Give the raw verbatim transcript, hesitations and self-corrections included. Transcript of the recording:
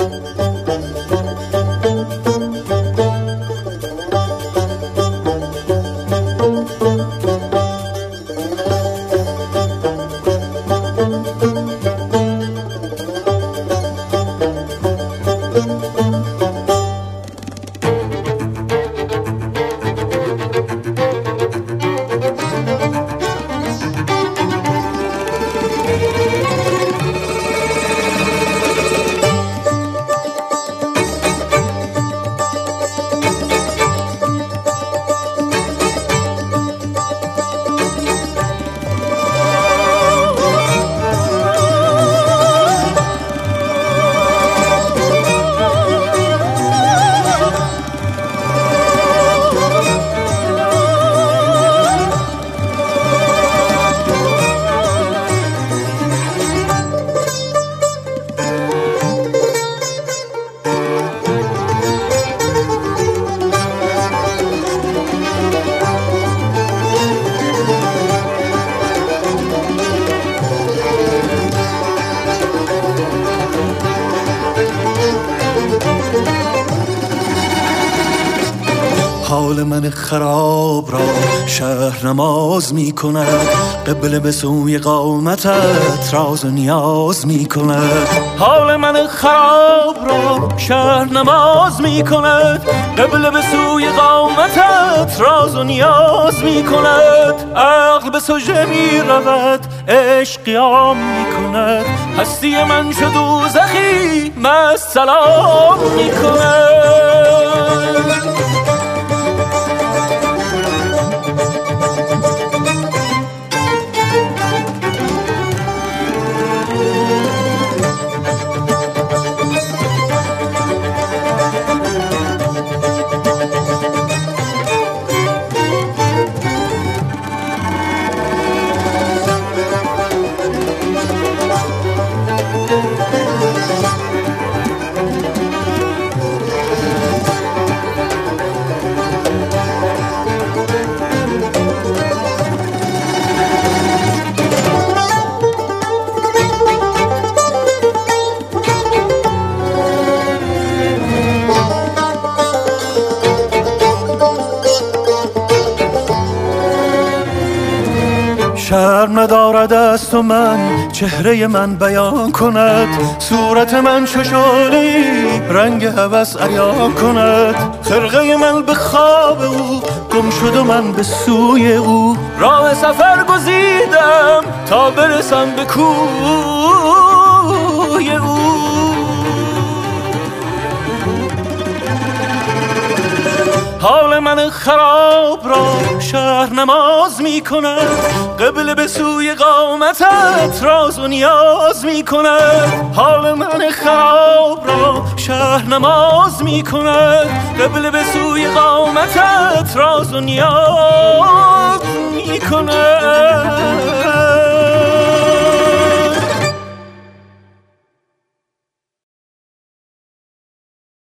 حال من خراب را شهر نماز می کند، قبله به سوی قامتت راز و نیاز می کند. حال من خراب را شهر نماز می کند، قبله به سوی قامتت راز و نیاز می کند. عقل به سجده می رود، عشق قیام می کند، هستی من شد دوزخی مست سلام می کند. شرم ندارد است و من چهره من بیان کند، صورت من چو شعله‌ای رنگ هوس عیان کند. خرقه من به خواب او گم شد و من به سوی او، راه سفر گزیدم تا برسم به کوی او. حال من خراب را شهر نماز می کند، قبله به سوی قامتت راز و نیاز می کند. حال من خراب را شهر نماز می کند، قبله به سوی قامتت راز و نیاز می کند.